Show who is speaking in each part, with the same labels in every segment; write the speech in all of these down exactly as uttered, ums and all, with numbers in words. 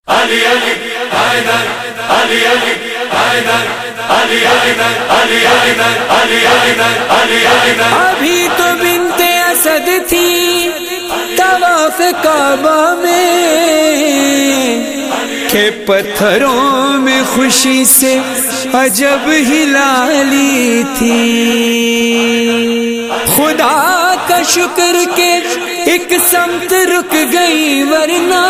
Speaker 1: علی علی حیدر علی علی حیدر علی حیدر علی حیدر علی حیدر علی حیدر.
Speaker 2: ابھی تو بنت اسد تھی طواف کعبہ میں کہ پتھروں میں خوشی سے عجب ہلالی تھی. خدا کا شکر کہ ایک سمت رک گئی ورنہ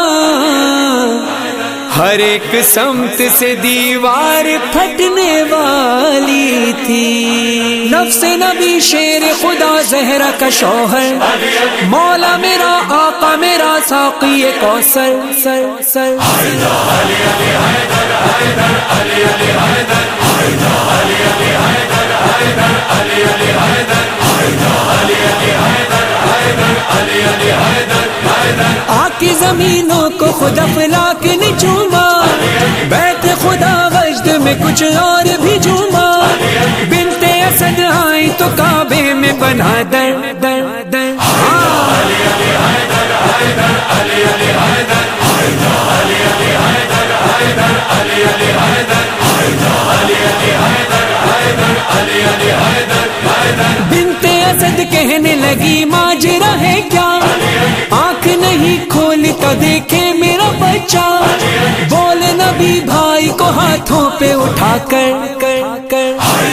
Speaker 2: ہر ایک سمت سے دیوار پھٹنے والی تھی. نفس نبی شیر خدا زہرا کا شوہر مولا میرا آقا میرا ساقی کوثر سر سر. آکی زمینوں کو خود افلاک نے چوما بیت خدا وجد میں کچھ اور بھی جھوما. بنت اسد آئی تو کعبے میں بنا در در در. بنت اسد کہنے لگی ماجرا ہے کیا آنکھ نہیں کھولتا دیکھے میرا بچہ. بول نبی بھائی کو ہاتھوں پہ اٹھا کر کر کر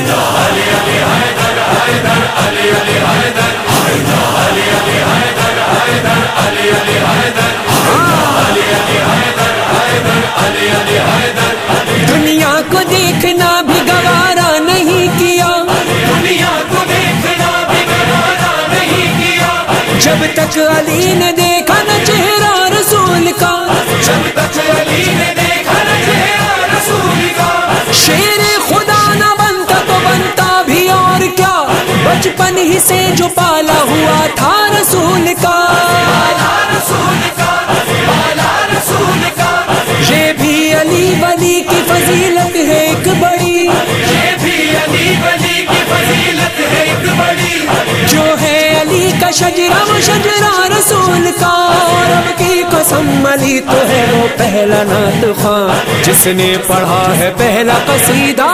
Speaker 2: دنیا کو دیکھنا بھی گوارا نہیں کیا. دنیا کو دیکھنا بھی گوارا نہیں کیا جب تک علی نے دیکھا نہ چہرہ رسول کا. جب تک علی نے دیکھا نہ چہرہ رسول کا. شیر خدا نہ بنتا تو بنتا بھی اور کیا بچپن ہی سے جو پالا ہوا تھا رسول کا. رسول کا رسول کا یہ بھی علی ولی کی فضیلت ہے ایک بڑی. یہ بھی علی ولی کی فضیلت ہے ایک بڑی. جو ہے علی کا شجرہ وہ شجرہ رسول کا. اور اب کی قسم علی تو ہے وہ پہلا نعت خواں جس نے پڑھا ہے پہلا قصیدہ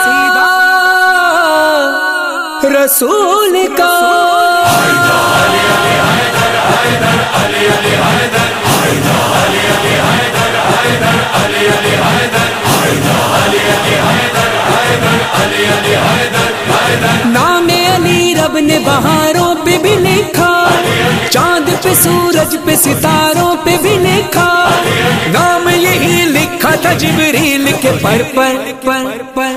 Speaker 2: رسول کا. نام علی رب نے بہاروں پہ بھی لکھا چاند پہ سورج پہ ستاروں پہ بھی لکھا. نام یہی لکھا تھا جبریل کے پر پر پر پر.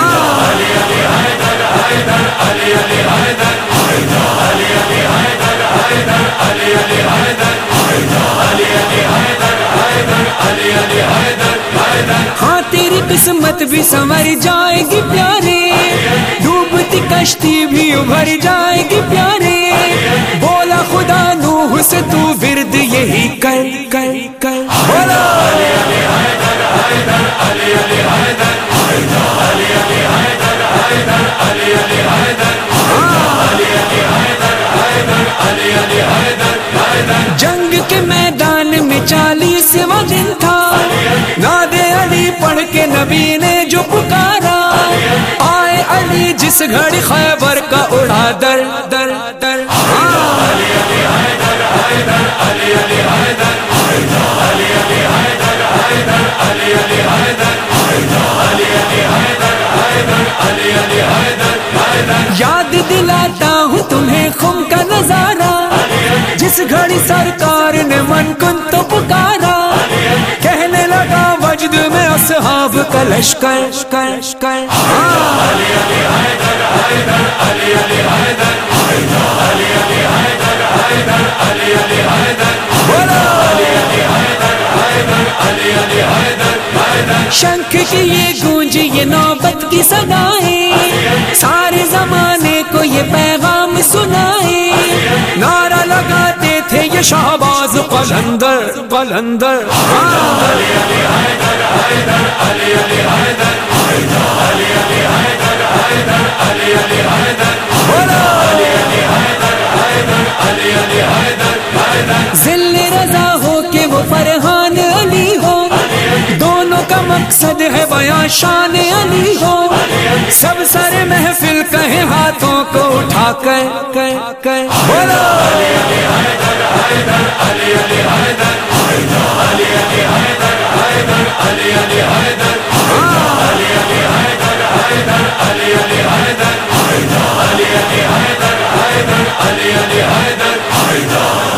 Speaker 2: ہاں تیری قسمت بھی سنور جائے گی پیارے ڈوبتی کشتی بھی ابھر جائے گی پیارے. بولا خدا نوح سے تو ورد یہی کر کر کر. بولا جنگ کے میدان میں چالیسواں دن تھا ناد علی پڑھ کے نبی نے جو پکارا. آئے علی جس گھڑی خیبر کا اڑا در در در. یاد دلاتا ہوں تمہیں خم کا نظارہ جس گھڑی سرکار نے من کن تو پکارا. کہنے لگا وجد میں اصحاب کا لشکر کر کر. شنکھ کی یہ گونج یہ نوبت کی صدائیں سارے زمانے کو یہ پیغام سنائے. نعرہ لگاتے تھے یہ شہباز قلندر قلندر. ذل رضا ہو کہ وہ فرحان علی ہو مقصد ہے بیاں شان علی ہو، سب سر محفل کہیں ہاتھوں کو اٹھا کر کر کر بولو
Speaker 1: علی علی حیدر